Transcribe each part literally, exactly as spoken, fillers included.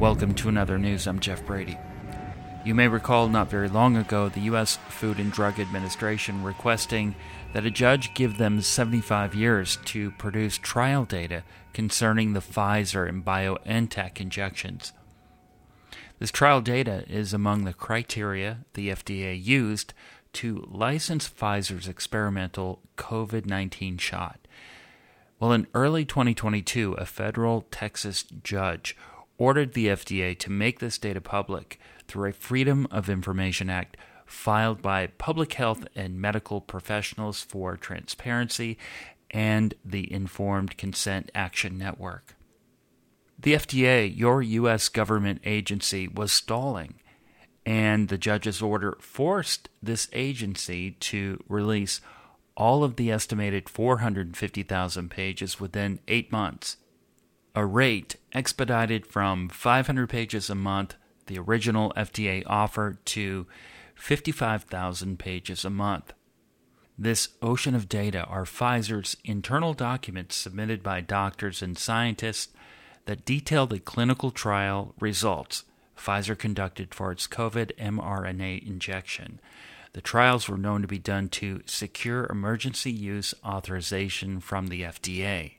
Welcome to Another News. I'm Jeff Brady. You may recall not very long ago the U S Food and Drug Administration requesting that a judge give them seventy-five years to produce trial data concerning the Pfizer and BioNTech injections. This trial data is among the criteria the F D A used to license Pfizer's experimental covid nineteen shot. Well, in early twenty twenty-two, a federal Texas judge ordered the F D A to make this data public through a Freedom of Information Act filed by Public Health and Medical Professionals for Transparency and the Informed Consent Action Network. The F D A, your U S government agency, was stalling, and the judge's order forced this agency to release all of the estimated four hundred fifty thousand pages within eight months, a rate expedited from five hundred pages a month, the original F D A offer, to fifty-five thousand pages a month. This ocean of data are Pfizer's internal documents submitted by doctors and scientists that detail the clinical trial results Pfizer conducted for its COVID mRNA injection. The trials were known to be done to secure emergency use authorization from the F D A.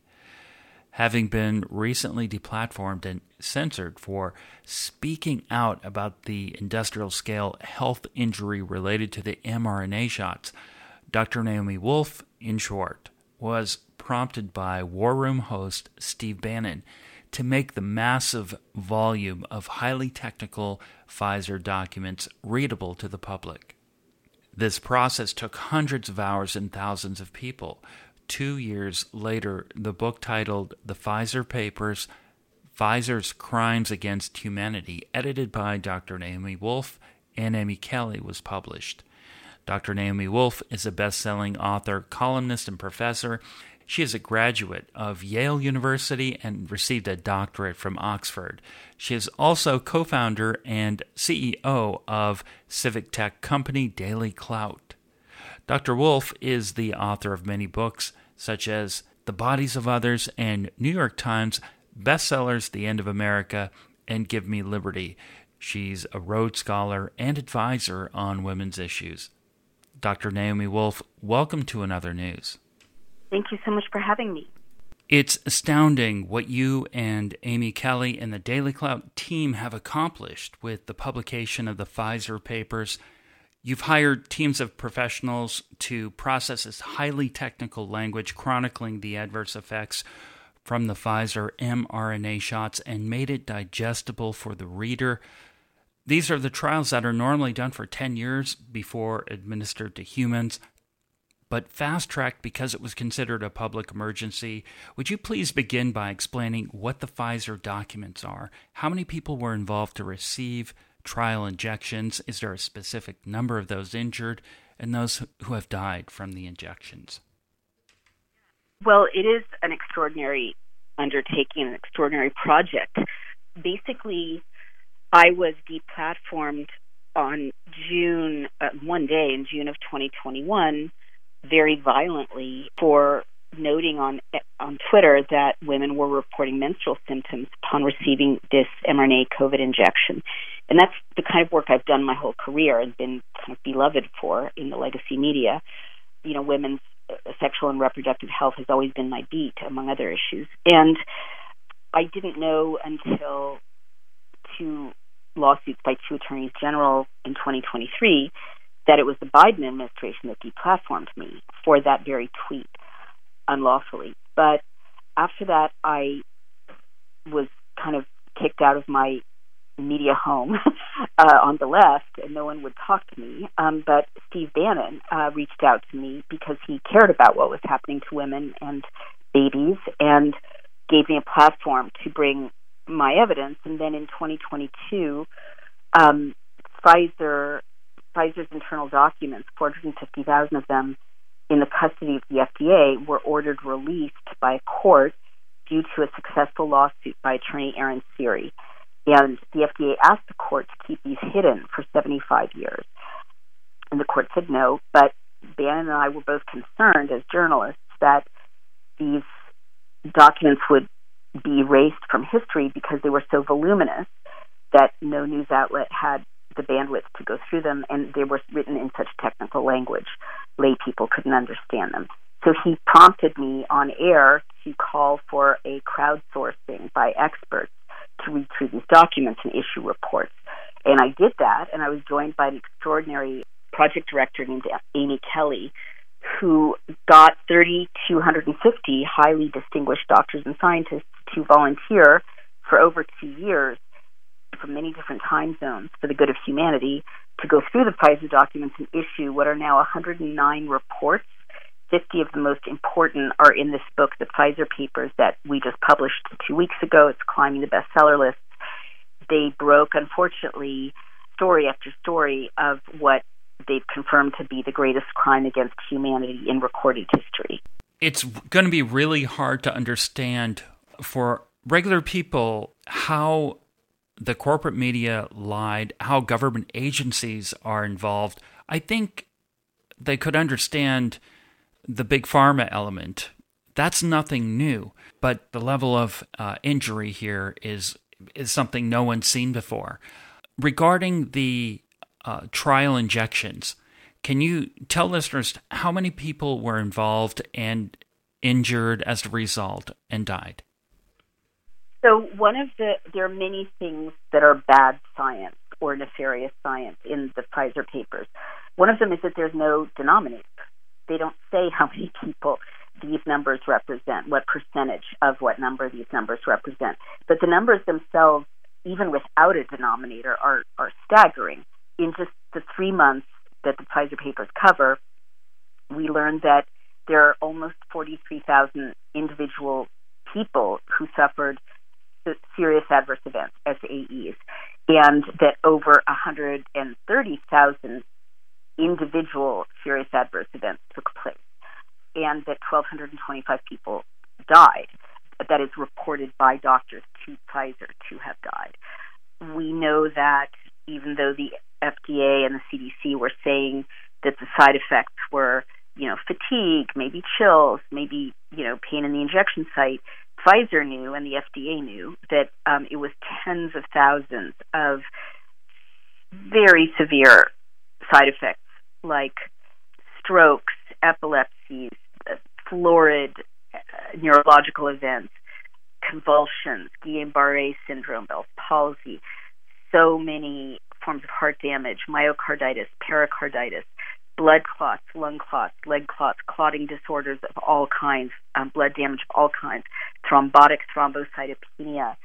Having been recently deplatformed and censored for speaking out about the industrial-scale health injury related to the mRNA shots, Doctor Naomi Wolf, in short, was prompted by War Room host Steve Bannon to make the massive volume of highly technical Pfizer documents readable to the public. This process took hundreds of hours and thousands of people. Two years later, the book titled The Pfizer Papers, Pfizer's Crimes Against Humanity, edited by Doctor Naomi Wolf and Amy Kelly, was published. Doctor Naomi Wolf is a best-selling author, columnist, and professor. She is a graduate of Yale University and received a doctorate from Oxford. She is also co-founder and C E O of civic tech company Daily Clout. Doctor Wolf is the author of many books, such as The Bodies of Others and New York Times bestsellers The End of America and Give Me Liberty. She's a Rhodes Scholar and advisor on women's issues. Doctor Naomi Wolf, welcome to Another News. Thank you so much for having me. It's astounding what you and Amy Kelly and the Daily Clout team have accomplished with the publication of the Pfizer papers. You've hired teams of professionals to process this highly technical language chronicling the adverse effects from the Pfizer mRNA shots and made it digestible for the reader. These are the trials that are normally done for ten years before administered to humans, but fast-tracked because it was considered a public emergency. Would you please begin by explaining what the Pfizer documents are? How many people were involved to receive trial injections? Is there a specific number of those injured and those who have died from the injections? Well, it is an extraordinary undertaking, an extraordinary project. Basically, I was deplatformed on June, uh, one day in June of twenty twenty-one, very violently for noting on on Twitter that women were reporting menstrual symptoms upon receiving this mRNA COVID injection. And that's the kind of work I've done my whole career and been kind of beloved for in the legacy media. You know, women's sexual and reproductive health has always been my beat, among other issues. And I didn't know until two lawsuits by two attorneys general in twenty twenty-three that it was the Biden administration that deplatformed me for that very tweet unlawfully. But after that, I was kind of kicked out of my media home uh, on the left, and no one would talk to me. Um, but Steve Bannon uh, reached out to me because he cared about what was happening to women and babies and gave me a platform to bring my evidence. And then in twenty twenty-two, um, Pfizer, Pfizer's internal documents, four hundred fifty thousand of them in the custody of the F D A, were ordered released by a court due to a successful lawsuit by attorney Aaron Siri. And the F D A asked the court to keep these hidden for seventy-five years. And the court said no, but Bannon and I were both concerned as journalists that these documents would be erased from history because they were so voluminous that no news outlet had the bandwidth to go through them, and they were written in such technical language, lay people couldn't understand them. So he prompted me on air to call for a crowdsourcing by experts to read through these documents and issue reports. And I did that, and I was joined by an extraordinary project director named Amy Kelly, who got three thousand two hundred fifty highly distinguished doctors and scientists to volunteer for over two years from many different time zones for the good of humanity to go through the Pfizer documents and issue what are now one hundred nine reports. fifty of the most important are in this book, the Pfizer Papers, that we just published two weeks ago. It's climbing the bestseller list. They broke, unfortunately, story after story of what they've confirmed to be the greatest crime against humanity in recorded history. It's going to be really hard to understand for regular people how the corporate media lied, how government agencies are involved. I think they could understand the big pharma element. That's nothing new, but the level of uh, injury here is is something no one's seen before. Regarding the uh, trial injections, can you tell listeners how many people were involved and injured as a result and died? So one of the, there are many things that are bad science or nefarious science in the Pfizer papers. One of them is that there's no denominator. They don't say how many people these numbers represent, what percentage of what number these numbers represent. But the numbers themselves, even without a denominator, are, are staggering. In just the three months that the Pfizer papers cover, we learned that there are almost forty-three thousand individual people who suffered serious adverse events, S A Es, and that over one hundred thirty thousand individual serious adverse events took place, and that one thousand two hundred twenty-five people died. That is reported by doctors to Pfizer to have died. We know that even though the F D A and the C D C were saying that the side effects were, you know, fatigue, maybe chills, maybe, you know, pain in the injection site, Pfizer knew and the F D A knew that um, it was tens of thousands of very severe side effects like strokes, epilepsies, florid uh, neurological events, convulsions, Guillain-Barré syndrome, Bell's palsy, so many forms of heart damage, myocarditis, pericarditis, blood clots, lung clots, leg clots, clotting disorders of all kinds, um, blood damage of all kinds, thrombotic thrombocytopenia,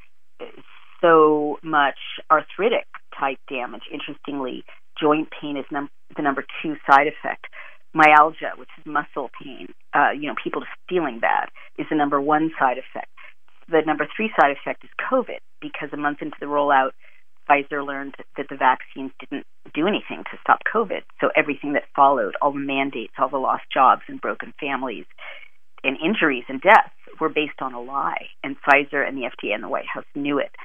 so much arthritic type damage. Interestingly, joint pain is num- the number two side effect. Myalgia, which is muscle pain, uh, you know, people just feeling bad, is the number one side effect. The number three side effect is COVID, because a month into the rollout, Pfizer learned that the vaccines didn't do anything to stop COVID. So everything that followed, all the mandates, all the lost jobs and broken families and injuries and deaths were based on a lie. And Pfizer and the F D A and the White House knew it.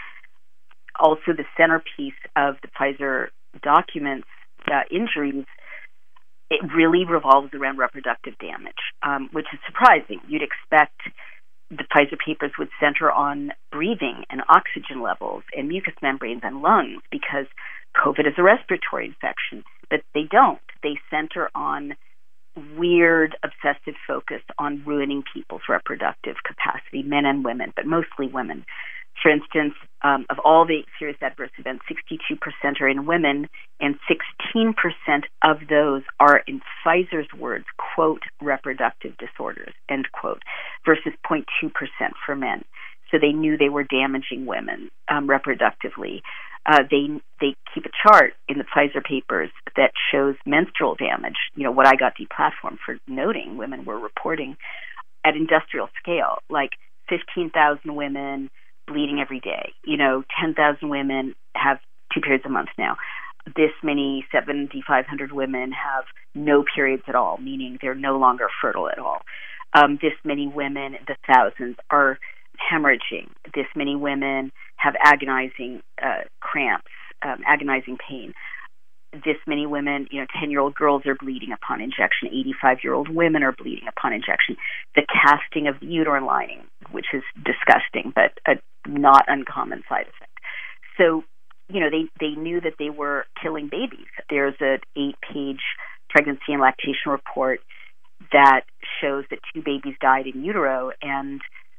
Also, the centerpiece of the Pfizer documents, uh, injuries, it really revolves around reproductive damage, um, which is surprising. You'd expect the Pfizer papers would center on breathing and oxygen levels and mucous membranes and lungs because COVID is a respiratory infection, but they don't. They center on weird, obsessive focus on ruining people's reproductive capacity, men and women, but mostly women. For instance, um, of all the serious adverse events, sixty-two percent are in women, and sixteen percent of those are, in Pfizer's words, quote, reproductive disorders, end quote, versus zero point two percent for men. So they knew they were damaging women um, reproductively. Uh, they they keep a chart in the Pfizer papers that shows menstrual damage, you know, what I got deplatformed for noting women were reporting at industrial scale, like fifteen thousand women bleeding every day. You know, ten thousand women have two periods a month now. This many, seven thousand five hundred women have no periods at all, meaning they're no longer fertile at all. Um, this many women, the thousands, are hemorrhaging. This many women have agonizing uh, cramps, um, agonizing pain. This many women, you know, ten-year-old girls are bleeding upon injection. eighty-five-year-old women are bleeding upon injection. The casting of the uterine lining, which is disgusting, but a not uncommon side effect. So, you they, they knew that they were killing babies. There's an eight-page pregnancy and lactation report that shows that two babies died in utero, and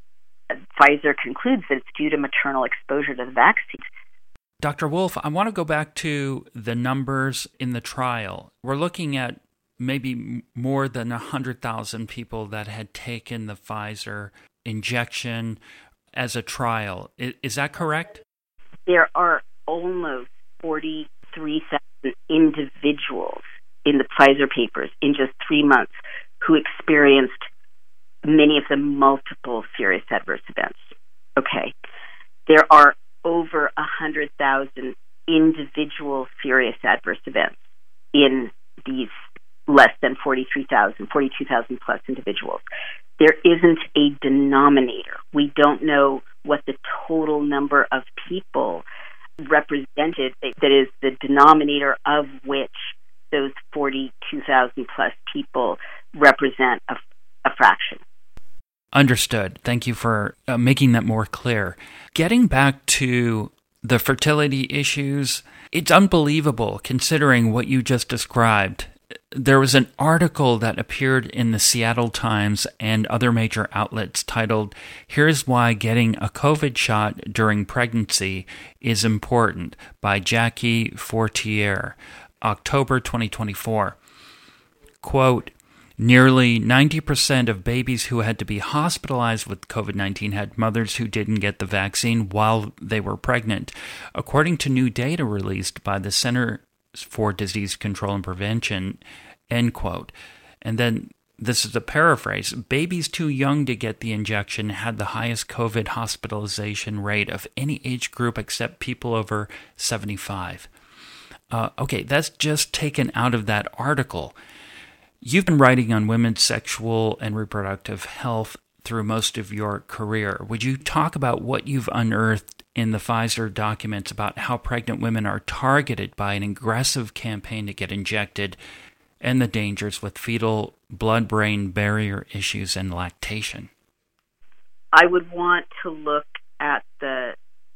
Pfizer concludes that it's due to maternal exposure to the vaccine. Doctor Wolf, I want to go back to the numbers in the trial. We're looking at maybe more than one hundred thousand people that had taken the Pfizer injection as a trial. Is, is that correct? There are almost forty-three thousand individuals in the Pfizer papers in just three months who experienced many of the multiple serious adverse events. Okay. There are over one hundred thousand individual serious adverse events in these less than forty-three thousand, forty-two thousand plus individuals. There isn't a denominator. We don't know what the total number of people represented, that is the denominator of which those forty-two thousand plus people represent a, a fraction. Understood. Thank you for uh, making that more clear. Getting back to the fertility issues, it's unbelievable considering what you just described. There was an article that appeared in the Seattle Times and other major outlets titled, "Here's Why Getting a COVID Shot During Pregnancy is Important" by Jackie Fortier, October twenty twenty-four. Quote, "Nearly ninety percent of babies who had to be hospitalized with COVID nineteen had mothers who didn't get the vaccine while they were pregnant, according to new data released by the Center for Disease Control and Prevention," end quote. And then this is a paraphrase. "Babies too young to get the injection had the highest COVID hospitalization rate of any age group except people over seventy-five. Uh, okay, that's just taken out of that article. You've been writing on women's sexual and reproductive health through most of your career. Would you talk about what you've unearthed in the Pfizer documents about how pregnant women are targeted by an aggressive campaign to get injected, and the dangers with fetal blood-brain barrier issues and lactation? I would want to look at the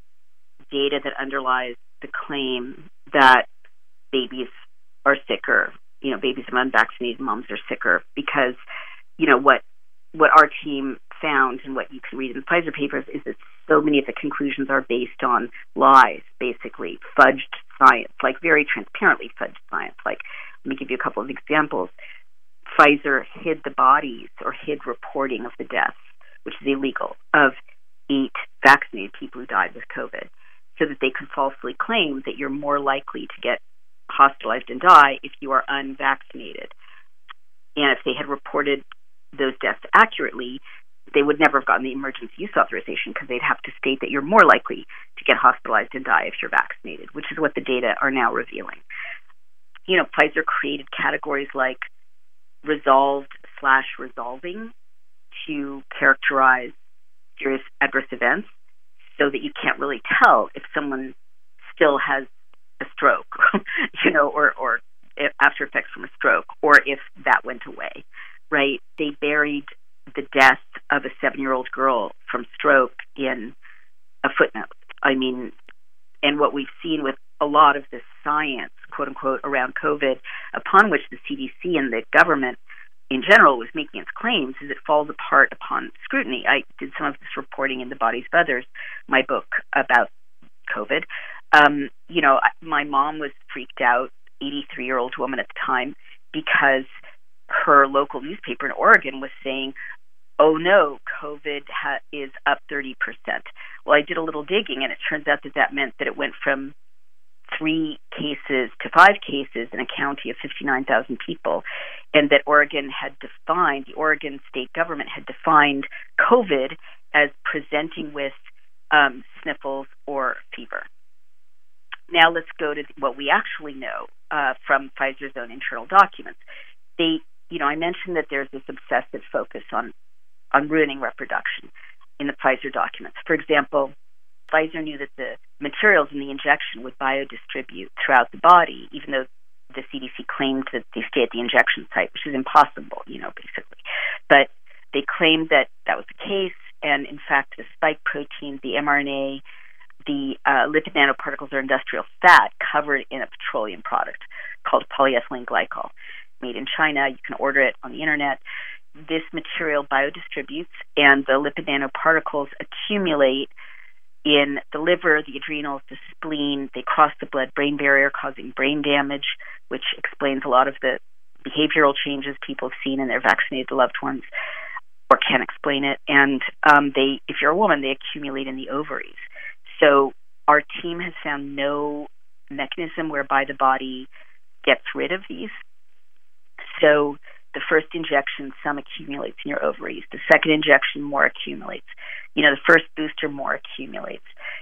data that underlies the claim that babies are sicker. You know, babies of unvaccinated moms are sicker because, you know, what what our team found and what you can read in the Pfizer papers is that so many of the conclusions are based on lies, basically, fudged science, like very transparently fudged science. Like, let me give you a couple of examples. Pfizer hid the bodies or hid reporting of the deaths, which is illegal, of eight vaccinated people who died with COVID, so that they could falsely claim that you're more likely to get hospitalized and die if you are unvaccinated. And if they had reported those deaths accurately, they would never have gotten the emergency use authorization because they'd have to state that you're more likely to get hospitalized and die if you're vaccinated, which is what the data are now revealing. You know, Pfizer created categories like resolved slash resolving to characterize serious adverse events so that you can't really tell if someone still has a stroke, you know, or, or after effects from a stroke, or if that went away, right? They buried the death of a seven-year-old girl from stroke in a footnote. I mean, and what we've seen with a lot of this science, quote unquote, around COVID, upon which the C D C and the government in general was making its claims, is it falls apart upon scrutiny. I did some of this reporting in The Bodies of Others, my book about COVID. Um, you know, my mom was freaked out, eighty-three-year-old woman at the time, because her local newspaper in Oregon was saying, oh no, COVID ha- is up thirty percent. Well, I did a little digging, and it turns out that that meant that it went from three cases to five cases in a county of fifty-nine thousand people, and that Oregon had defined, the Oregon state government had defined COVID as presenting with um, sniffles or fever. Now let's go to what we actually know uh, from Pfizer's own internal documents. They, you know, I mentioned that there's this obsessive focus on, on ruining reproduction in the Pfizer documents. For example, Pfizer knew that the materials in the injection would biodistribute throughout the body, even though the C D C claimed that they stay at the injection site, which is impossible, you know, basically. But they claimed that that was the case, and in fact, the spike protein, the mRNA, the uh, lipid nanoparticles are industrial fat covered in a petroleum product called polyethylene glycol, made in China. You can order it on the internet. This material biodistributes, and the lipid nanoparticles accumulate in the liver, the adrenals, the spleen. They cross the blood-brain barrier, causing brain damage, which explains a lot of the behavioral changes people have seen in their vaccinated loved ones, or can explain it. And um, they, if you're a woman, they accumulate in the ovaries. So our team has found no mechanism whereby the body gets rid of these. So the first injection, some accumulates in your ovaries. The second injection, more accumulates. You know, the first booster, more accumulates.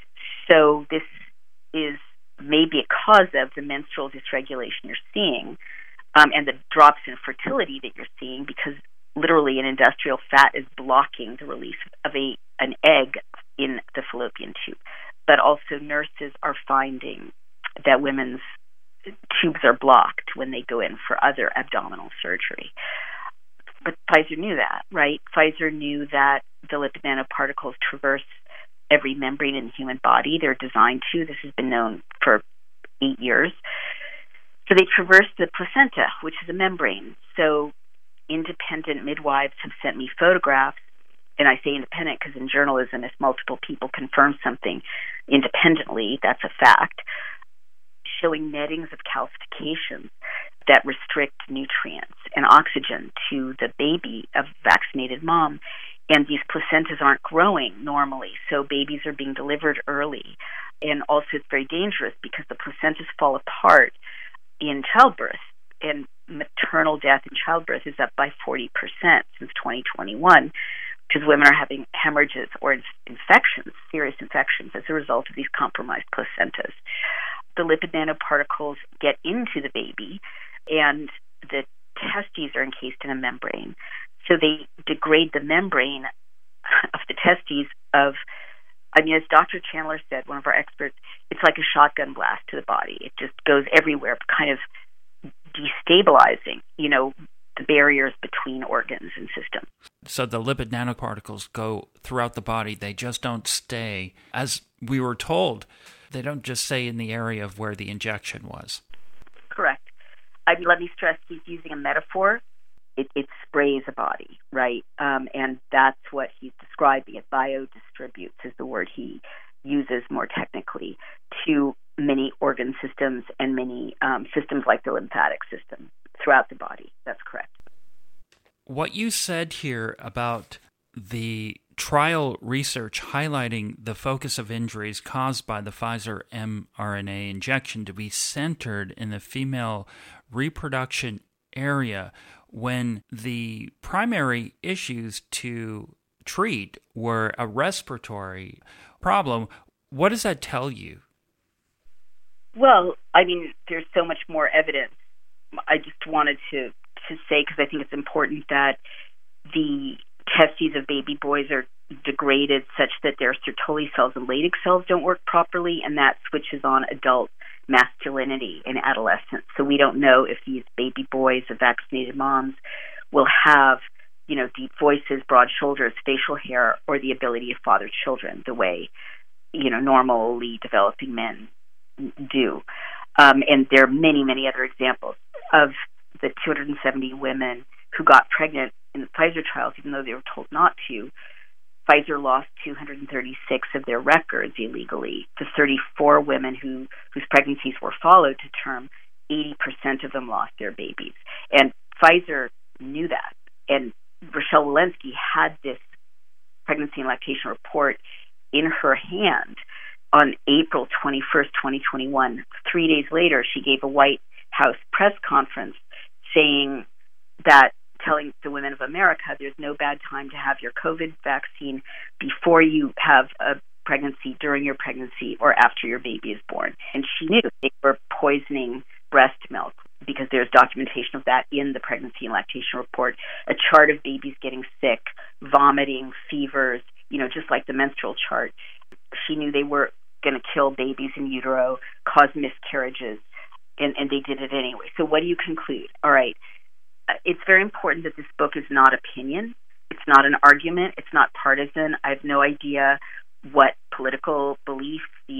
So this is maybe a cause of the menstrual dysregulation you're seeing, um, and the drops in fertility that you're seeing, because literally an industrial fat is blocking the release of a an egg in the fallopian tube. But also nurses are finding that women's tubes are blocked when they go in for other abdominal surgery. But Pfizer knew that, right? Pfizer knew that the lipid nanoparticles traverse every membrane in the human body. They're designed to. This has been known for eight years. So they traverse the placenta, which is a membrane. So independent midwives have sent me photographs, and I say independent because in journalism, if multiple people confirm something independently, that's a fact, showing nettings of calcifications that restrict nutrients and oxygen to the baby of vaccinated mom. And these placentas aren't growing normally, so babies are being delivered early. And also it's very dangerous because the placentas fall apart in childbirth, and maternal death in childbirth is up by forty percent since twenty twenty-one, because women are having hemorrhages or infections, serious infections, as a result of these compromised placentas. The lipid nanoparticles get into the baby, and the testes are encased in a membrane. So they degrade the membrane of the testes of, I mean, as Doctor Chandler said, one of our experts, it's like a shotgun blast to the body. It just goes everywhere, kind of destabilizing, you know, the barriers between organs and systems. So the lipid nanoparticles go throughout the body. They just don't stay, as we were told, they don't just stay in the area of where the injection was. Correct. I mean, let me stress, he's using a metaphor. It, it sprays a body, right? Um, and that's what he's describing. It biodistributes is the word he uses more technically to many organ systems and many um, systems like the lymphatic system throughout the body. That's correct. What you said here about the trial research highlighting the focus of injuries caused by the Pfizer mRNA injection to be centered in the female reproduction area when the primary issues to treat were a respiratory problem. What does that tell you? Well, I mean, there's so much more evidence. I just wanted to, to say, because I think it's important, that the testes of baby boys are degraded such that their Sertoli cells and Leydig cells don't work properly, and that switches on adult masculinity in adolescence. So we don't know if these baby boys of vaccinated moms will have, you know, deep voices, broad shoulders, facial hair, or the ability to father children the way, you know, normally developing men do. Um, and there are many, many other examples of the two hundred seventy women who got pregnant in the Pfizer trials, even though they were told not to. Pfizer lost two hundred thirty-six of their records illegally. The thirty-four women who whose pregnancies were followed to term, eighty percent of them lost their babies. And Pfizer knew that. And Rochelle Walensky had this pregnancy and lactation report in her hand on April twenty-first, twenty twenty-one. Three days later, she gave a White House press conference saying that, telling the women of America, there's no bad time to have your COVID vaccine before you have a pregnancy, during your pregnancy, or after your baby is born. And she knew they were poisoning breast milk, because there's documentation of that in the pregnancy and lactation report, a chart of babies getting sick, vomiting, fevers, you know, just like the menstrual chart. She knew they were going to kill babies in utero, cause miscarriages, and, and they did it anyway. So what do you conclude? All right. It's very important that this book is not opinion. It's not an argument. It's not partisan. I have no idea what political belief these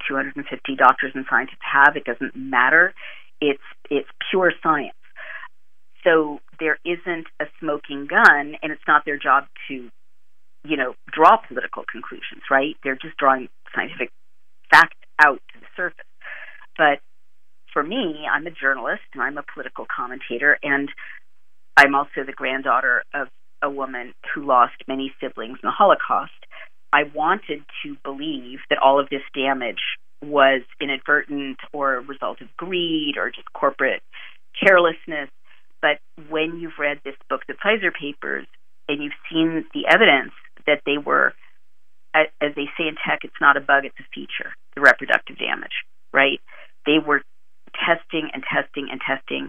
two hundred fifty doctors and scientists have. It doesn't matter. It's it's pure science. So there isn't a smoking gun, and it's not their job to, you know, draw political conclusions, right? They're just drawing scientific fact out to the surface. But for me, I'm a journalist, and I'm a political commentator, and I'm also the granddaughter of a woman who lost many siblings in the Holocaust. I wanted to believe that all of this damage was inadvertent or a result of greed or just corporate carelessness. But when you've read this book, the Pfizer Papers, and you've seen the evidence that they were, as they say in tech, it's not a bug, it's a feature, the reproductive damage, right? They were testing and testing and testing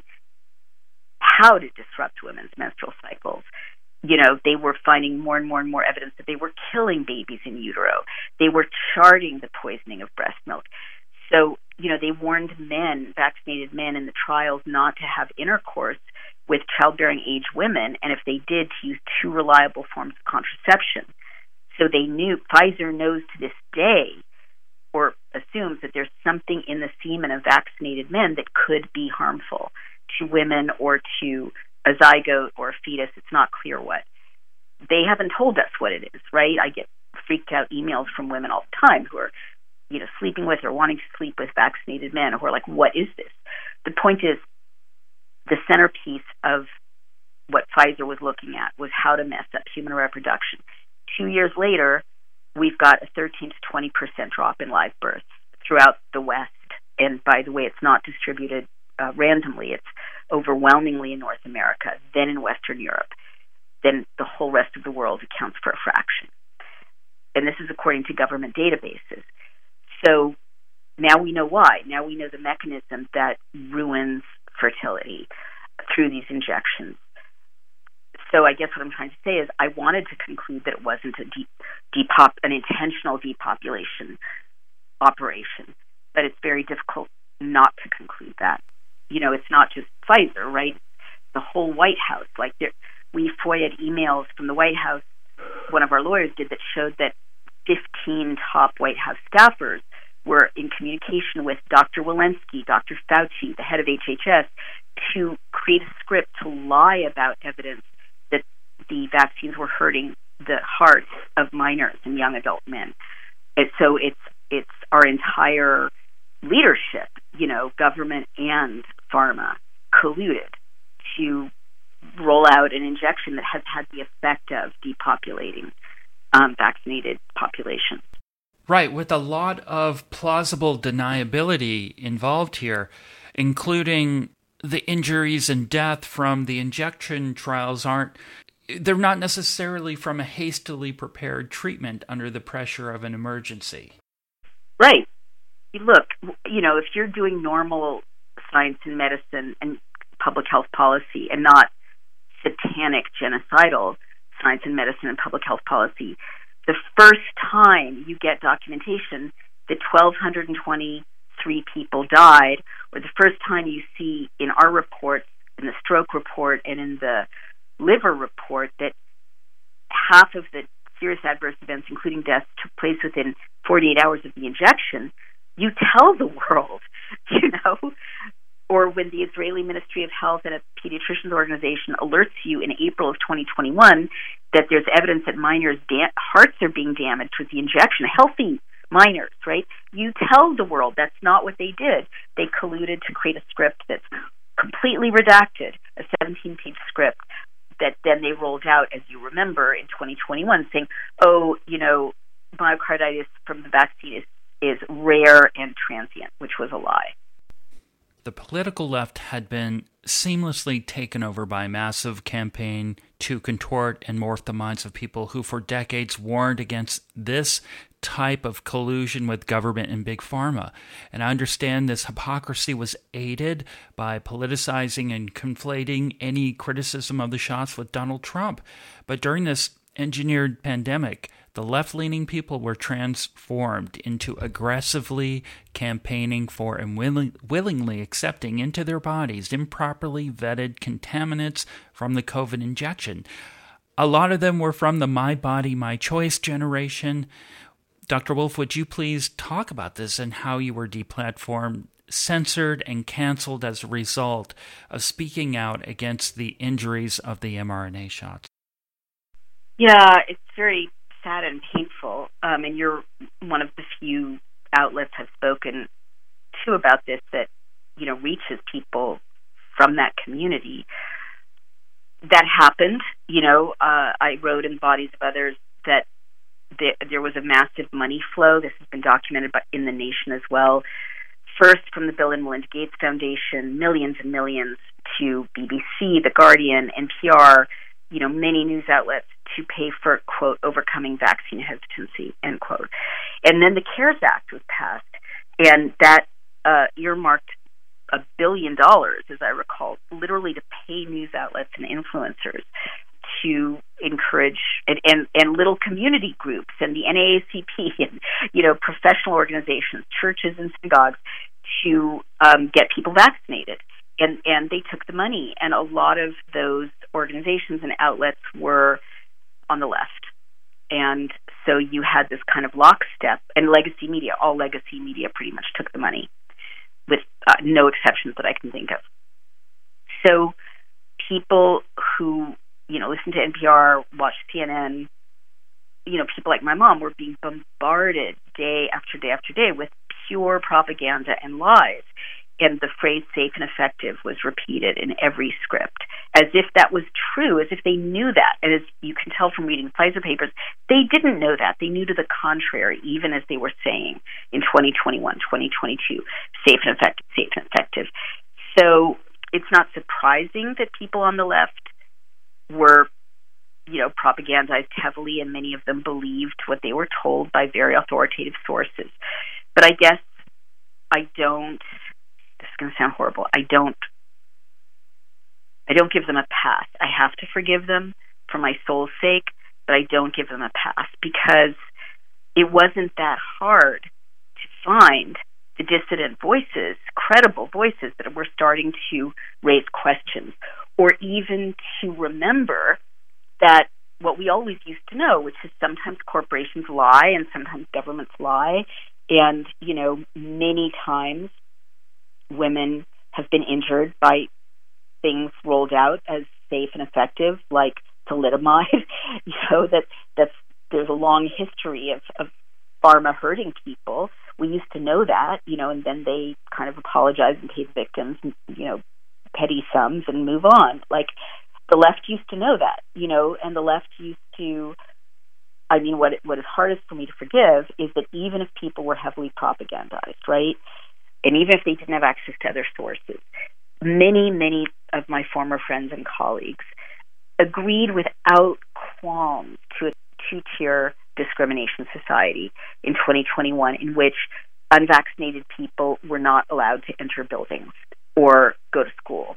how to disrupt women's menstrual cycles. You know, they were finding more and more and more evidence that they were killing babies in utero. They were charting the poisoning of breast milk. So, you know, they warned men, vaccinated men in the trials, not to have intercourse with childbearing age women, and if they did, to use two reliable forms of contraception. So they knew, Pfizer knows to this day, or assumes that there's something in the semen of vaccinated men that could be harmful to women or to a zygote or a fetus. It's not clear what. They haven't told us what it is, right? I get freaked out emails from women all the time who are, you know, sleeping with or wanting to sleep with vaccinated men who are like, what is this? The point is, the centerpiece of what Pfizer was looking at was how to mess up human reproduction. Two years later, we've got a thirteen to twenty percent drop in live births throughout the West. And by the way, it's not distributed uh, randomly. It's overwhelmingly in North America, then in Western Europe. Then the whole rest of the world accounts for a fraction. And this is according to government databases. So now we know why. Now we know the mechanism that ruins fertility through these injections. So I guess what I'm trying to say is I wanted to conclude that it wasn't a de- depop- an intentional depopulation operation, but it's very difficult not to conclude that. You know, it's not just Pfizer, right? The whole White House. Like, there, we FOIA'd emails from the White House, one of our lawyers did, that showed that fifteen top White House staffers were in communication with Doctor Walensky, Doctor Fauci, the head of H H S, to create a script to lie about evidence that the vaccines were hurting the hearts of minors and young adult men. And so it's it's our entire leadership, you know, government and pharma, colluded to roll out an injection that has had the effect of depopulating um, vaccinated populations. Right, with a lot of plausible deniability involved here, including the injuries and death from the injection trials aren't, they're not necessarily from a hastily prepared treatment under the pressure of an emergency. Right. Look, you know, if you're doing normal science and medicine and public health policy and not satanic genocidal science and medicine and public health policy, the first time you get documentation that one thousand two hundred twenty-three people died, or the first time you see in our reports, in the stroke report and in the liver report, that half of the serious adverse events, including deaths, took place within forty-eight hours of the injection, you tell the world, you know? Or when the Israeli Ministry of Health and a pediatricians organization alerts you in April of twenty twenty-one that there's evidence that minors' da- hearts are being damaged with the injection, healthy minors, right? You tell the world that's not what they did. They colluded to create a script that's completely redacted, a seventeen-page script that then they rolled out, as you remember, in twenty twenty-one, saying, oh, you know, myocarditis from the vaccine is, is rare and transient, which was a lie. The political left had been seamlessly taken over by a massive campaign to contort and morph the minds of people who for decades warned against this type of collusion with government and big pharma. And I understand this hypocrisy was aided by politicizing and conflating any criticism of the shots with Donald Trump. But during this engineered pandemic, the left-leaning people were transformed into aggressively campaigning for and willing, willingly accepting into their bodies improperly vetted contaminants from the COVID injection. A lot of them were from the My Body, My Choice generation. Doctor Wolf, would you please talk about this and how you were deplatformed, censored, and canceled as a result of speaking out against the injuries of the mRNA shots? Yeah, it's very sad and painful. Um, and you're one of the few outlets I've spoken to about this that, you know, reaches people from that community. That happened. You know, uh, I wrote in Bodies of Others that th- there was a massive money flow. This has been documented by, in The Nation as well. First from the Bill and Melinda Gates Foundation, millions and millions, to B B C, The Guardian, N P R, you know, many news outlets to pay for, quote, overcoming vaccine hesitancy, end quote. And then the CARES Act was passed, and that uh, earmarked a billion dollars, as I recall, literally to pay news outlets and influencers to encourage, and, and, and little community groups and the N double A C P and, you know, professional organizations, churches and synagogues to um, get people vaccinated. And, and they took the money, and a lot of those organizations and outlets were on the left. And so you had this kind of lockstep, and legacy media, all legacy media pretty much took the money, with uh, no exceptions that I can think of. So people who, you know, listen to N P R, watch C N N, you know, people like my mom were being bombarded day after day after day with pure propaganda and lies. And the phrase safe and effective was repeated in every script, as if that was true, as if they knew that. And as you can tell from reading Pfizer papers, they didn't know that. They knew to the contrary, even as they were saying in twenty twenty-one, twenty twenty-two, safe and effective, safe and effective. So it's not surprising that people on the left were, you know, propagandized heavily, and many of them believed what they were told by very authoritative sources. But I guess I don't, this is going to sound horrible, I don't, I don't give them a pass. I have to forgive them for my soul's sake, but I don't give them a pass, because it wasn't that hard to find the dissident voices, credible voices that were starting to raise questions, or even to remember that what we always used to know, which is sometimes corporations lie and sometimes governments lie, and, you know, many times women have been injured by things rolled out as safe and effective, like thalidomide. You know, that that's there's a long history of, of pharma hurting people. We used to know that, you know, and then they kind of apologize and pay the victims, you know, petty sums and move on. Like, the left used to know that, you know, and the left used to, I mean, what what is hardest for me to forgive is that even if people were heavily propagandized, right, and even if they didn't have access to other sources, many, many of my former friends and colleagues agreed without qualms to a two-tier discrimination society in twenty twenty-one, in which unvaccinated people were not allowed to enter buildings or go to school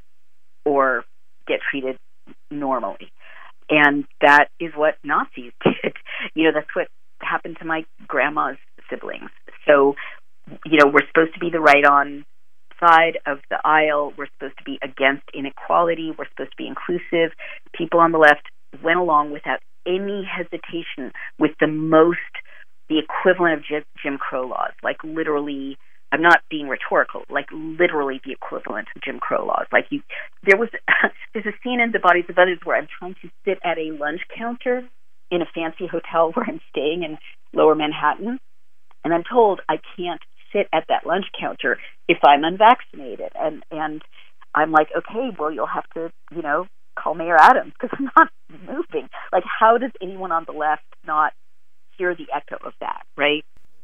or get treated normally. And that is what Nazis did. You know, that's what happened to my grandma's siblings. So, you know, we're supposed to be the right-on side of the aisle. We're supposed to be against inequality. We're supposed to be inclusive. People on the left went along without any hesitation with the most, the equivalent of Jim, Jim Crow laws, like literally, I'm not being rhetorical, like literally the equivalent of Jim Crow laws. Like you, there was, there's a scene in The Bodies of Others where I'm trying to sit at a lunch counter in a fancy hotel where I'm staying in Lower Manhattan, and I'm told I can't sit at that lunch counter if I'm unvaccinated. And, and I'm like, okay, well, you'll have to, you know, call Mayor Adams because I'm not moving. Like, how does anyone on the left not hear the echo of that, right?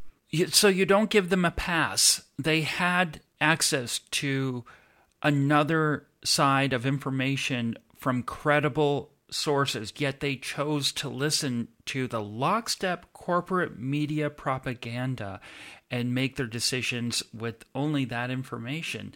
So you don't give them a pass. They had access to another side of information from credible sources, yet they chose to listen to the lockstep corporate media propaganda and make their decisions with only that information.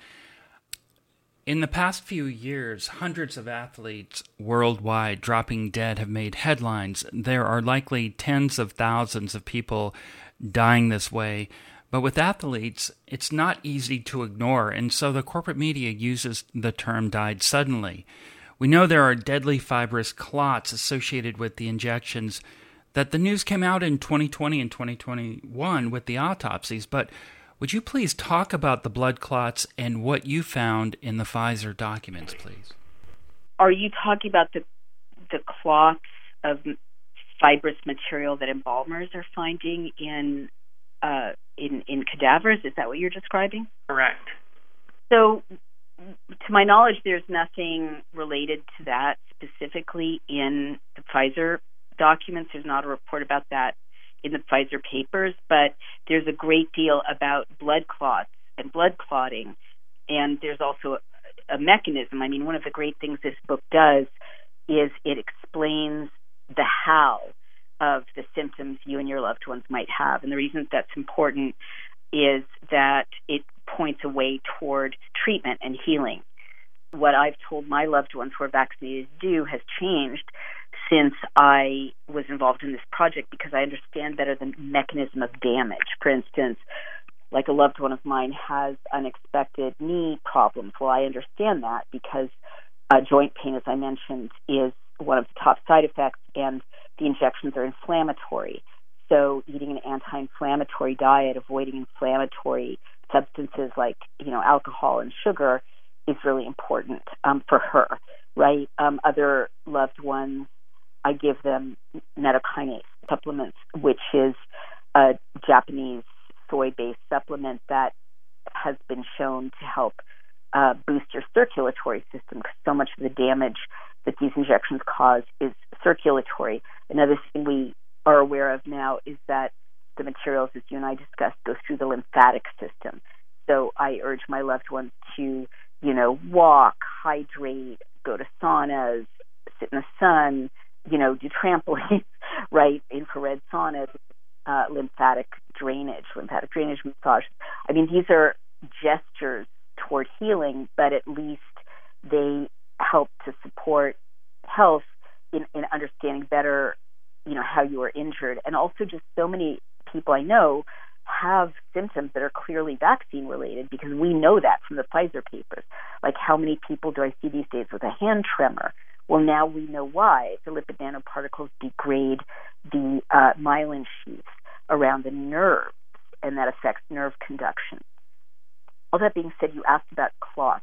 In the past few years, hundreds of athletes worldwide dropping dead have made headlines. There are likely tens of thousands of people dying this way. But with athletes, it's not easy to ignore, and so the corporate media uses the term died suddenly. We know there are deadly fibrous clots associated with the injections that the news came out in twenty twenty and twenty twenty-one with the autopsies, but would you please talk about the blood clots and what you found in the Pfizer documents, please? Are you talking about the the clots of fibrous material that embalmers are finding in uh, in in cadavers? Is that what you're describing? Correct. So, to my knowledge, there's nothing related to that specifically in the Pfizer documents. There's not a report about that in the Pfizer papers, but there's a great deal about blood clots and blood clotting, and there's also a, a mechanism. I mean, one of the great things this book does is it explains the how of the symptoms you and your loved ones might have, and the reason that's important is that it points a way toward treatment and healing. What I've told my loved ones who are vaccinated to do has changed since I was involved in this project because I understand better the mechanism of damage. For instance, like a loved one of mine has unexpected knee problems. Well, I understand that because uh, joint pain, as I mentioned, is one of the top side effects, and the injections are inflammatory. So eating an anti-inflammatory diet, avoiding inflammatory substances like, you know, alcohol and sugar is really important um, for her, right? Um, other loved ones, I give them nattokinase supplements, which is a Japanese soy-based supplement that has been shown to help uh, boost your circulatory system because so much of the damage that these injections cause is circulatory. Another thing we are aware of now is that the materials, as you and I discussed, go through the lymphatic system. So I urge my loved ones to, you know, walk, hydrate, go to saunas, sit in the sun, you know, do trampolines, right, infrared saunas, uh, lymphatic drainage, lymphatic drainage massage. I mean, these are gestures toward healing, but at least they help to support health in, in understanding better, you know, how you were injured. And also just so many people I know have symptoms that are clearly vaccine related because we know that from the Pfizer papers. Like how many people do I see these days with a hand tremor? Well, now we know why. The lipid nanoparticles degrade the uh, myelin sheaths around the nerves, and that affects nerve conduction. All that being said, you asked about clots.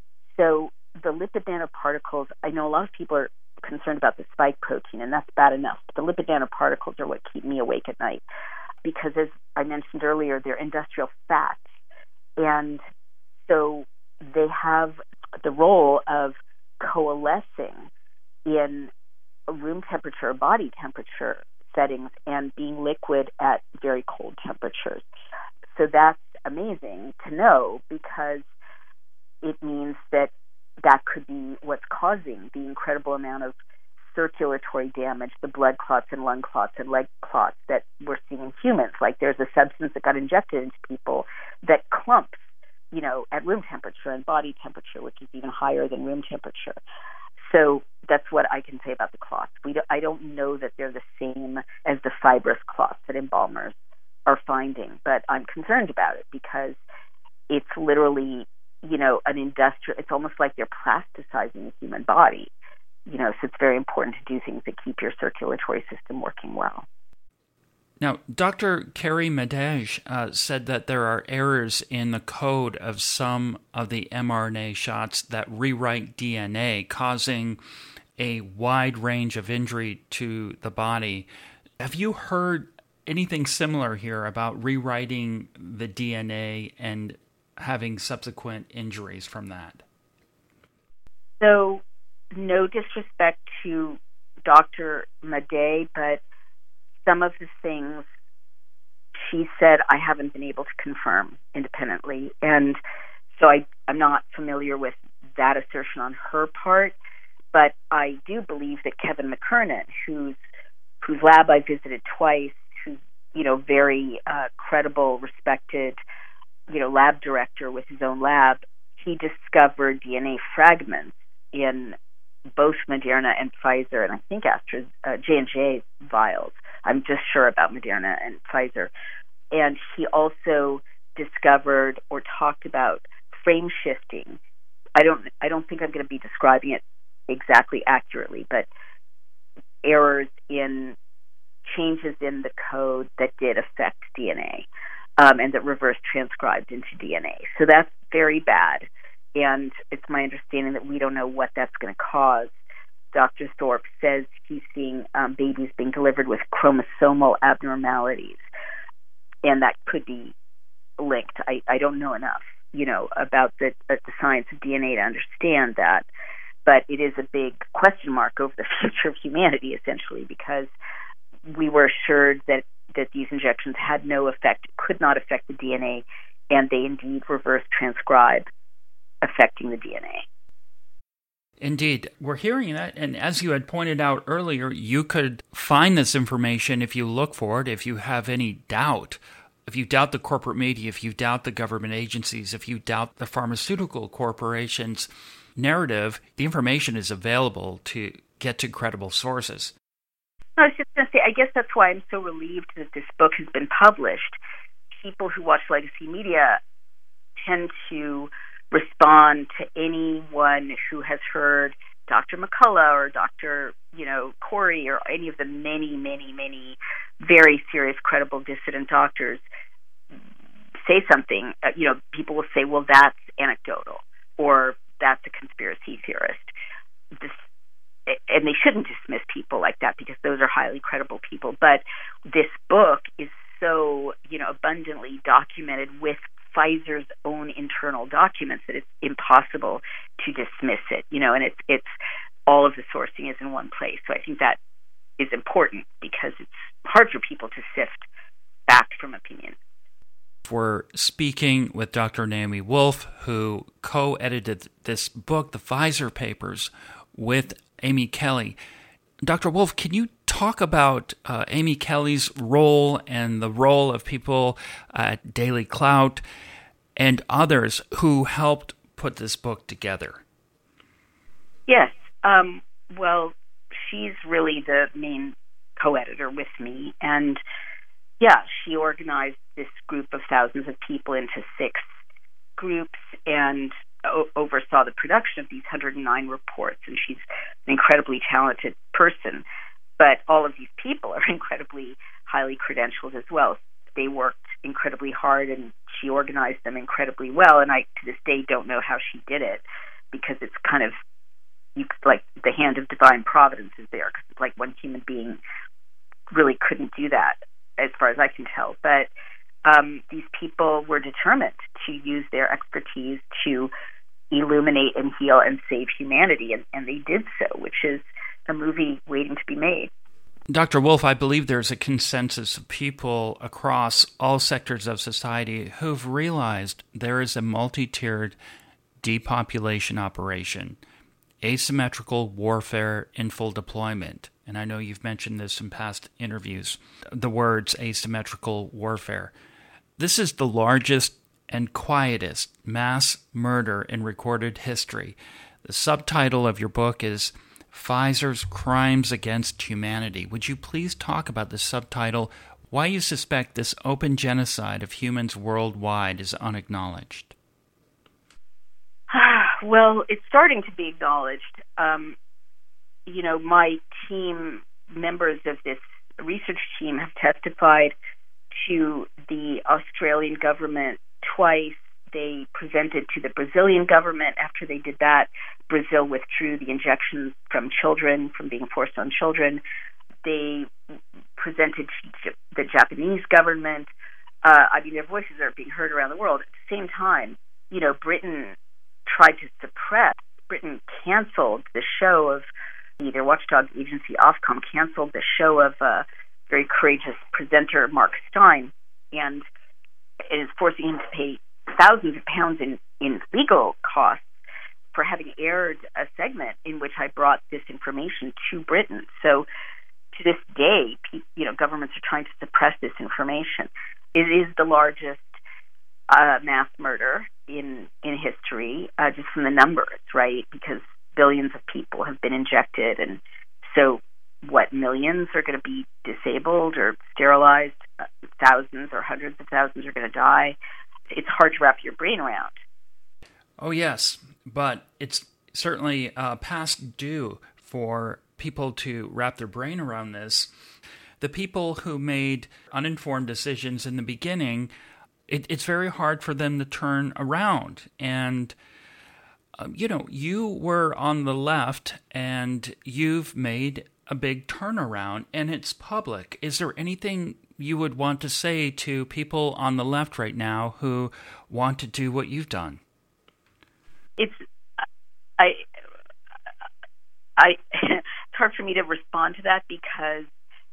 So the lipid nanoparticles, I know a lot of people are concerned about the spike protein, and that's bad enough. But the lipid nanoparticles are what keep me awake at night because, as I mentioned earlier, they're industrial fats. And so they have the role of coalescing in room temperature, body temperature settings, and being liquid at very cold temperatures. So that's amazing to know because it means that that could be what's causing the incredible amount of circulatory damage, the blood clots and lung clots and leg clots that we're seeing in humans. Like there's a substance that got injected into people that clumps, you know, at room temperature and body temperature, which is even higher than room temperature. So that's what I can say about the clots. We do, I don't know that they're the same as the fibrous clots that embalmers are finding, but I'm concerned about it because it's literally, you know, an industrial, it's almost like they're plasticizing the human body, you know, so it's very important to do things that keep your circulatory system working well. Now, Doctor Carrie Madej uh, said that there are errors in the code of some of the mRNA shots that rewrite D N A, causing a wide range of injury to the body. Have you heard anything similar here about rewriting the D N A and having subsequent injuries from that? So, no disrespect to Doctor Madej, but some of the things she said I haven't been able to confirm independently. And so I, I'm not familiar with that assertion on her part, but I do believe that Kevin McKernan, whose whose lab I visited twice, who's, you know, very uh, credible, respected, you know, lab director with his own lab, he discovered D N A fragments in both Moderna and Pfizer, and I think Astra, uh, J and J vials. I'm just sure about Moderna and Pfizer. And he also discovered or talked about frame shifting. I don't I don't think I'm going to be describing it exactly accurately, but errors in changes in the code that did affect D N A um, and that reverse transcribed into D N A. So that's very bad. And it's my understanding that we don't know what that's going to cause. Doctor Thorpe says he's seeing um, babies being delivered with chromosomal abnormalities, and that could be linked. I, I don't know enough, you know, about the, uh, the science of D N A to understand that, but it is a big question mark over the future of humanity, essentially, because we were assured that, that these injections had no effect, could not affect the D N A, and they indeed reverse transcribe, affecting the D N A. Indeed. We're hearing that, and as you had pointed out earlier, you could find this information if you look for it, if you have any doubt. If you doubt the corporate media, if you doubt the government agencies, if you doubt the pharmaceutical corporations' narrative, the information is available to get to credible sources. I was just going to say, I guess that's why I'm so relieved that this book has been published. People who watch legacy media tend to respond to anyone who has heard Doctor McCullough or Doctor, you know, Corey or any of the many, many, many very serious, credible dissident doctors say something. Uh, you know, people will say, well, that's anecdotal or that's a conspiracy theorist. This, and they shouldn't dismiss people like that because those are highly credible people. But this book is so, you know, abundantly documented with Pfizer's own internal documents that it's impossible to dismiss it, you know, and it's it's all of the sourcing is in one place. So I think that is important because it's hard for people to sift fact from opinion. We're speaking with Doctor Naomi Wolf, who co-edited this book, The Pfizer Papers, with Amy Kelly. Doctor Wolf, can you talk about uh, Amy Kelly's role and the role of people at Daily Clout and others who helped put this book together? Yes. Um, well, she's really the main co-editor with me. And, yeah, she organized this group of thousands of people into six groups and o- oversaw the production of these one hundred nine reports. And she's an incredibly talented person. But all of these people are incredibly highly credentialed as well. They worked incredibly hard, and she organized them incredibly well. And I, to this day, don't know how she did it because it's kind of you, like the hand of divine providence is there. Because it's like one human being really couldn't do that, as far as I can tell. But um, these people were determined to use their expertise to illuminate and heal and save humanity, and, and they did so, which is a movie waiting to be made. Doctor Wolf, I believe there's a consensus of people across all sectors of society who've realized there is a multi-tiered depopulation operation, asymmetrical warfare in full deployment. And I know you've mentioned this in past interviews, the words asymmetrical warfare. This is the largest and quietest mass murder in recorded history. The subtitle of your book is Pfizer's Crimes Against Humanity. Would you please talk about the subtitle, why you suspect this open genocide of humans worldwide is unacknowledged? Well, it's starting to be acknowledged. Um, you know, my team, members of this research team, have testified to the Australian government twice. They presented to the Brazilian government. After they did that, Brazil withdrew the injections from children, from being forced on children. They presented to the Japanese government. Uh, I mean, their voices are being heard around the world. At the same time, you know, Britain tried to suppress. Britain canceled the show of their watchdog agency, Ofcom, canceled the show of a very courageous presenter, Mark Steyn, and it is forcing him to pay thousands of pounds in, in legal costs for having aired a segment in which I brought this information to Britain. So to this day, you know, governments are trying to suppress this information. It is the largest uh, mass murder in in history, uh, just from the numbers, right? Because billions of people have been injected, and so what, millions are going to be disabled or sterilized? Uh, thousands or hundreds of thousands are going to die. It's hard to wrap your brain around. Oh, yes, but it's certainly uh, past due for people to wrap their brain around this. the people who made uninformed decisions in the beginning, it, it's very hard for them to turn around. And, um, you know, you were on the left and you've made a big turnaround and it's public. Is there anything you would want to say to people on the left right now who want to do what you've done? It's, I, I, it's hard for me to respond to that because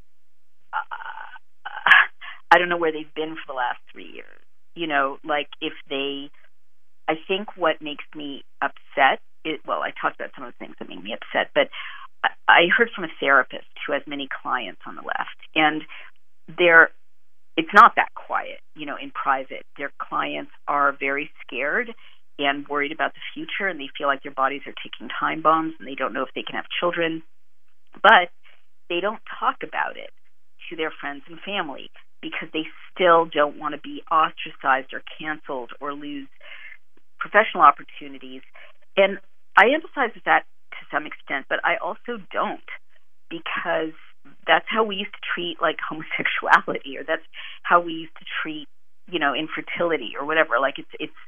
uh, I don't know where they've been for the last three years. You know, like if they, I think what makes me upset is, well, I talked about some of the things that make me upset, but I, I heard from a therapist who has many clients on the left, and they're, it's not that quiet, you know, in private. Their clients are very scared and worried about the future, and they feel like their bodies are ticking time bombs, and they don't know if they can have children. But they don't talk about it to their friends and family because they still don't want to be ostracized or canceled or lose professional opportunities. And I empathize with that to some extent, but I also don't, because that's how we used to treat like homosexuality, or that's how we used to treat, you know, infertility or whatever. Like it's, it's,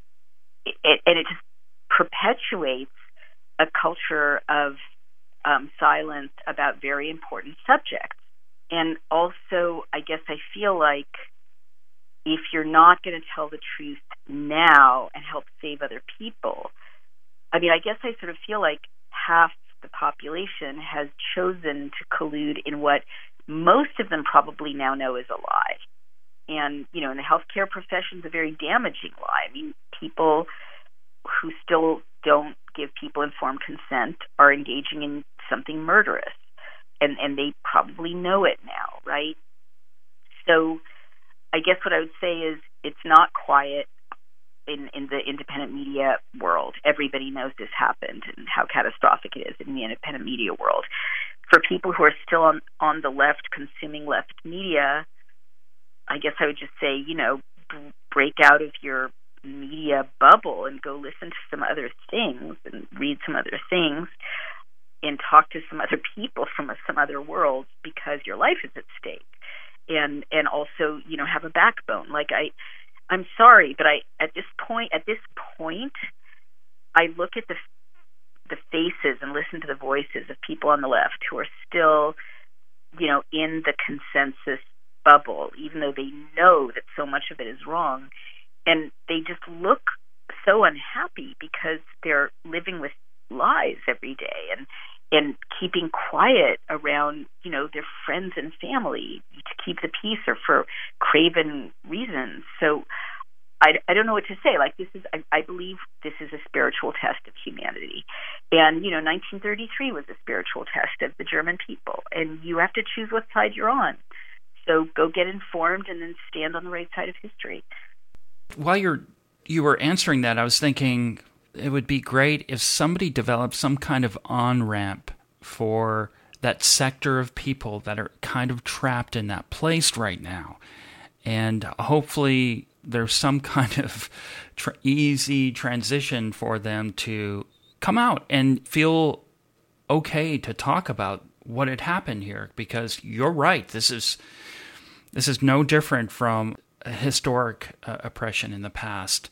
it, and it just perpetuates a culture of um, silence about very important subjects. And also, I guess I feel like if you're not going to tell the truth now and help save other people, I mean, I guess I sort of feel like half the population has chosen to collude in what most of them probably now know is a lie. And, you know, in the healthcare profession, it's a very damaging lie. I mean, people who still don't give people informed consent are engaging in something murderous, and, and they probably know it now, right? So I guess what I would say is it's not quiet in, in the independent media world. Everybody knows this happened and how catastrophic it is in the independent media world. For people who are still on, on the left, consuming left media, I guess I would just say, you know, b- break out of your media bubble and go listen to some other things and read some other things and talk to some other people from a, some other worlds, because your life is at stake. And and also, you know, have a backbone. Like I, I'm sorry, but I at this point, at this point, I look at the the faces and listen to the voices of people on the left who are still, you know, in the consensus bubble, even though they know that so much of it is wrong. And they just look so unhappy because they're living with lies every day and, and keeping quiet around, you know, their friends and family to keep the peace or for craven reasons. So I, I don't know what to say. Like this is, I, I believe this is a spiritual test of humanity. And, you know, nineteen thirty-three was a spiritual test of the German people. And you have to choose what side you're on. So go get informed and then stand on the right side of history. While you're you were answering that, I was thinking it would be great if somebody developed some kind of on-ramp for that sector of people that are kind of trapped in that place right now. And hopefully there's some kind of tra- easy transition for them to come out and feel okay to talk about what had happened here. Because you're right, this is this is no different from historic uh, oppression in the past.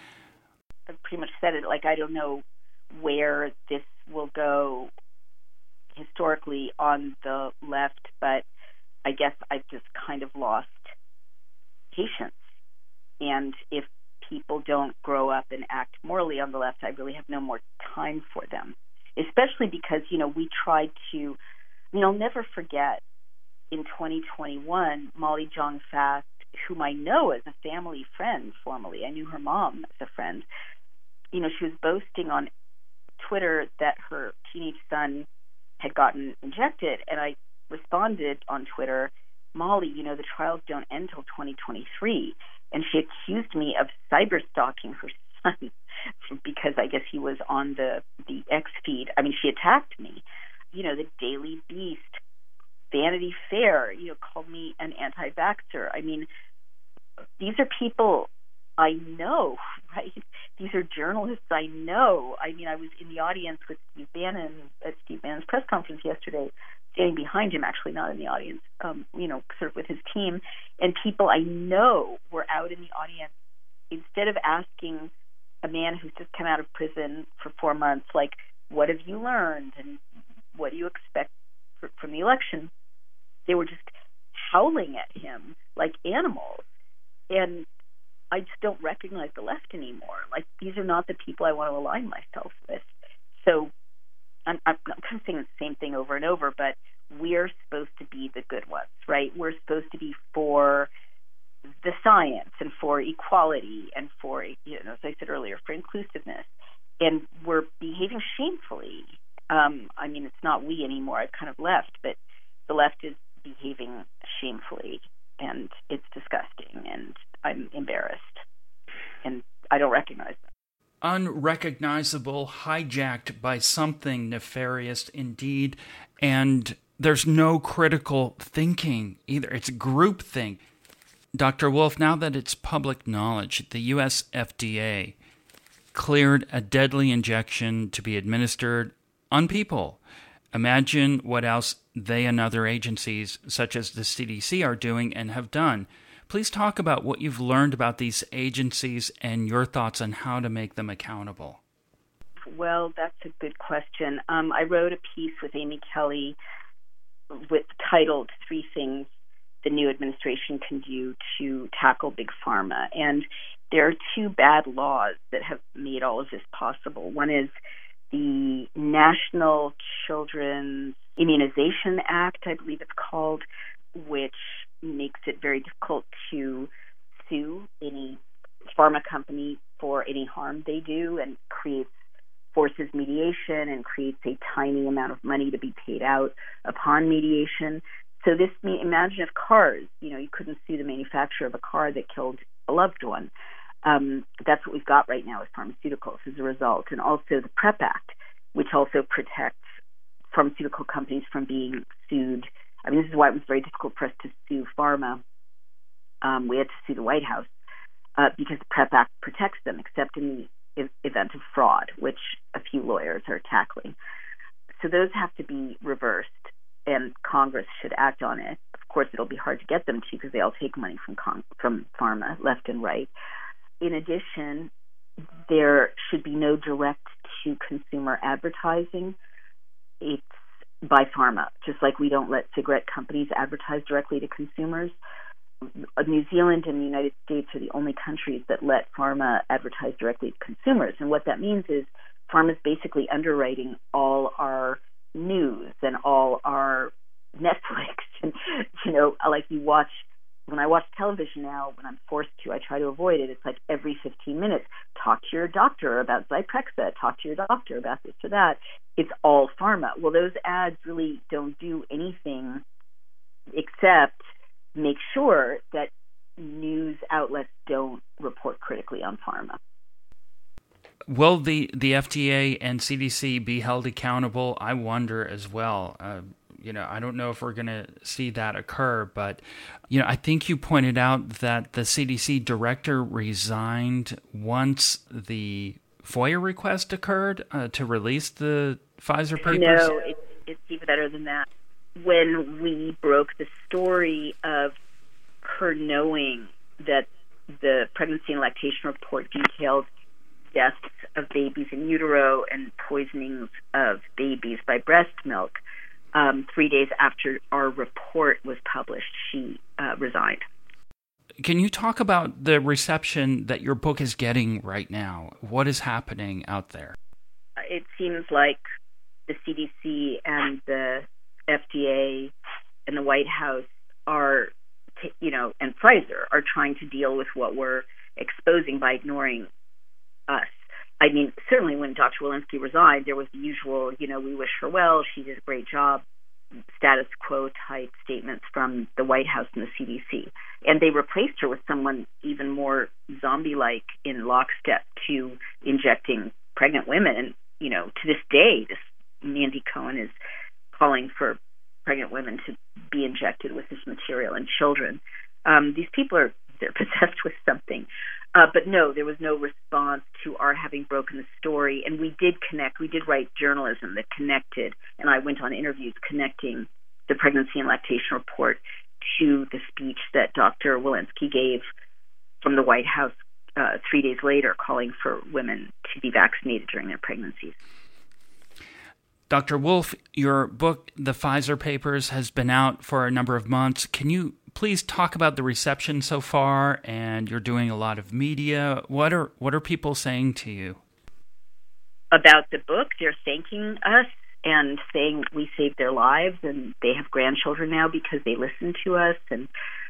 I've pretty much said it. Like, I don't know where this will go historically on the left, but I guess I've just kind of lost patience. And if people don't grow up and act morally on the left, I really have no more time for them, especially because, you know, we tried to, I mean, I'll never forget in twenty twenty-one, Molly Jong-Fast, whom I know as a family friend formerly. I knew her mom as a friend. You know, she was boasting on Twitter that her teenage son had gotten injected, and I responded on Twitter, Molly, you know, the trials don't end till twenty twenty-three. And she accused me of cyber stalking her son because I guess he was on the, the X feed. I mean, she attacked me. You know, the Daily Beast, Vanity Fair, you know, called me an anti-vaxxer. I mean, these are people I know, right? These are journalists I know. I mean, I was in the audience with Steve Bannon at Steve Bannon's press conference yesterday standing behind him, actually not in the audience, um, you know, sort of with his team. And people I know were out in the audience. Instead of asking a man who's just come out of prison for four months, like, what have you learned and what do you expect for, from the election, they were just howling at him like animals. And I just don't recognize the left anymore. Like, these are not the people I want to align myself with. So I'm, I'm kind of saying the same thing over and over, but we're supposed to be the good ones, right? We're supposed to be for the science and for equality and for, you know, as I said earlier, for inclusiveness. And we're behaving shamefully. Um, I mean, it's not we anymore. I've kind of left, but the left is behaving shamefully, and it's disgusting, and I'm embarrassed, and I don't recognize them. Unrecognizable, hijacked by something nefarious indeed, and there's no critical thinking either. It's groupthink. Doctor Wolf, now that it's public knowledge, the U S F D A cleared a deadly injection to be administered on people. Imagine what else they and other agencies, such as the C D C, are doing and have done. Please talk about what you've learned about these agencies and your thoughts on how to make them accountable. Well, that's a good question. Um, I wrote a piece with Amy Kelly with titled Three Things the New Administration Can Do to Tackle Big Pharma. And there are two bad laws that have made all of this possible. One is the National Children's Immunization Act, I believe it's called, which makes it very difficult to sue any pharma company for any harm they do, and creates forces mediation and creates a tiny amount of money to be paid out upon mediation. So this, imagine if cars, you know, you couldn't sue the manufacturer of a car that killed a loved one. Um, that's what we've got right now with pharmaceuticals as a result. And also the PrEP Act, which also protects pharmaceutical companies from being sued. I mean, this is why it was very difficult for us to sue pharma. Um, we had to sue the White House uh, because the PrEP Act protects them, except in the event of fraud, which a few lawyers are tackling. So those have to be reversed, and Congress should act on it. Of course, it'll be hard to get them to because they all take money from con- from pharma, left and right. In addition, there should be no direct-to-consumer advertising. It's by pharma, just like we don't let cigarette companies advertise directly to consumers. New Zealand and the United States are the only countries that let pharma advertise directly to consumers. And what that means is pharma is basically underwriting all our news and all our Netflix. And, you know, like you watch, when I watch television now, when I'm forced to, I try to avoid it. It's like every fifteen minutes, talk to your doctor about Zyprexa, talk to your doctor about this or that. It's all pharma. Well, those ads really don't do anything except make sure that news outlets don't report critically on pharma. Will the, the F D A and C D C be held accountable? I wonder as well. Uh, you know, I don't know if we're going to see that occur, but, you know, I think you pointed out that the C D C director resigned once the FOIA request occurred uh, to release the Pfizer papers. No, it's, it's even better than that. When we broke the story of her knowing that the pregnancy and lactation report detailed deaths of babies in utero and poisonings of babies by breast milk, um, three days after our report was published, she uh, resigned. Can you talk about the reception that your book is getting right now? What is happening out there? It seems like the C D C and the F D A and the White House are, t- you know, and Pfizer are trying to deal with what we're exposing by ignoring us. I mean, certainly when Doctor Walensky resigned, there was the usual, you know, we wish her well, she did a great job, status quo type statements from the White House and the C D C. And they replaced her with someone even more zombie-like in lockstep to injecting pregnant women. And, you know, to this day, this Mandy Cohen is calling for pregnant women to be injected with this material and children. Um, these people are, they're possessed with something. Uh, but no, there was no response to our having broken the story. And we did connect. We did write journalism that connected, and I went on interviews connecting the Pregnancy and Lactation Report to the speech that Doctor Walensky gave from the White House uh, three days later, calling for women to be vaccinated during their pregnancies. Doctor Wolf, your book, The Pfizer Papers, has been out for a number of months. Can you please talk about the reception so far? And you're doing a lot of media. What are what are people saying to you? About the book, they're thanking us and saying we saved their lives, and they have grandchildren now because they listen to us, and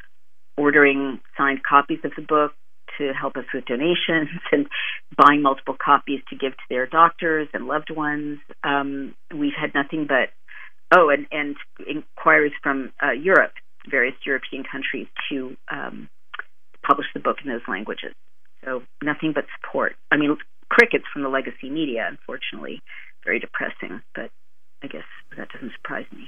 ordering signed copies of the book to help us with donations, and buying multiple copies to give to their doctors and loved ones. Um, we've had nothing but, oh, and, and inquiries from uh, Europe, various European countries, to um, publish the book in those languages. So nothing but support. I mean, crickets from the legacy media, unfortunately. Very depressing, but I guess that doesn't surprise me.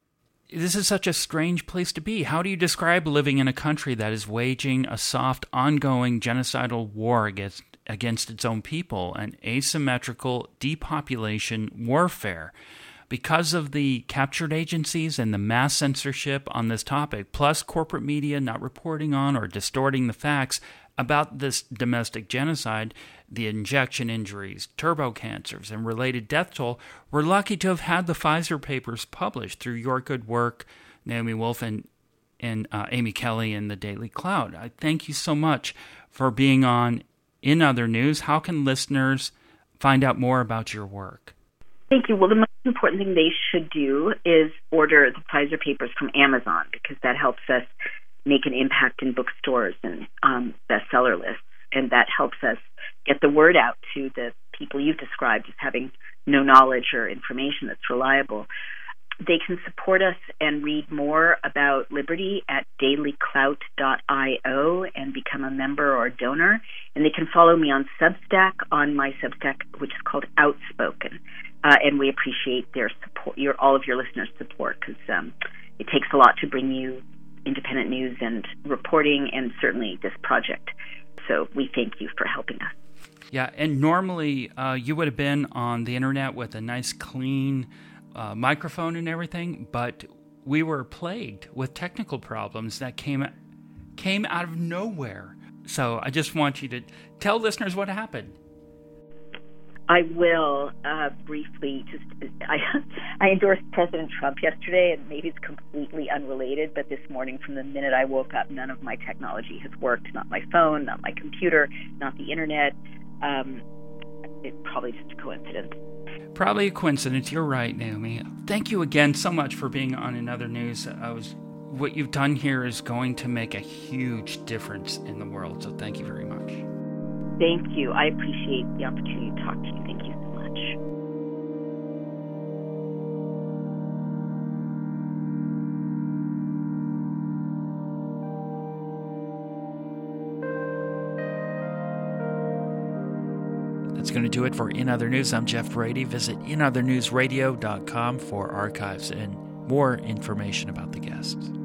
This is such a strange place to be. How do you describe living in a country that is waging a soft, ongoing genocidal war against against its own people, an asymmetrical depopulation warfare? Because of the captured agencies and the mass censorship on this topic, plus corporate media not reporting on or distorting the facts about this domestic genocide, the injection injuries, turbo cancers, and related death toll, we're lucky to have had the Pfizer Papers published through your good work, Naomi Wolf and, and uh, Amy Kelly in the Daily Cloud. I thank you so much for being on In Other News. How can listeners find out more about your work? Thank you. Well, the most important thing they should do is order the Pfizer Papers from Amazon, because that helps us make an impact in bookstores and um, bestseller lists, and that helps us get the word out to the people you've described as having no knowledge or information that's reliable. They can support us and read more about Liberty at daily clout dot io and become a member or a donor. And they can follow me on Substack, on my Substack, which is called Outspoken. Uh, and we appreciate their support, your all of your listeners' support, because um, it takes a lot to bring you independent news and reporting, and certainly this project. So we thank you for helping us. Yeah, and normally uh, you would have been on the internet with a nice, clean uh, microphone and everything, but we were plagued with technical problems that came came out of nowhere. So I just want you to tell listeners what happened. I will uh, briefly just, I, I endorsed President Trump yesterday, and maybe it's completely unrelated, but this morning from the minute I woke up, none of my technology has worked, not my phone, not my computer, not the internet. Um, it's probably just a coincidence. Probably a coincidence. You're right, Naomi. Thank you again so much for being on In Other News. I was, what you've done here is going to make a huge difference in the world, so thank you very much. Thank you. I appreciate the opportunity to talk to you. Thank you so much. That's going to do it for In Other News. I'm Jeff Brady. Visit in other news radio dot com for archives and more information about the guests.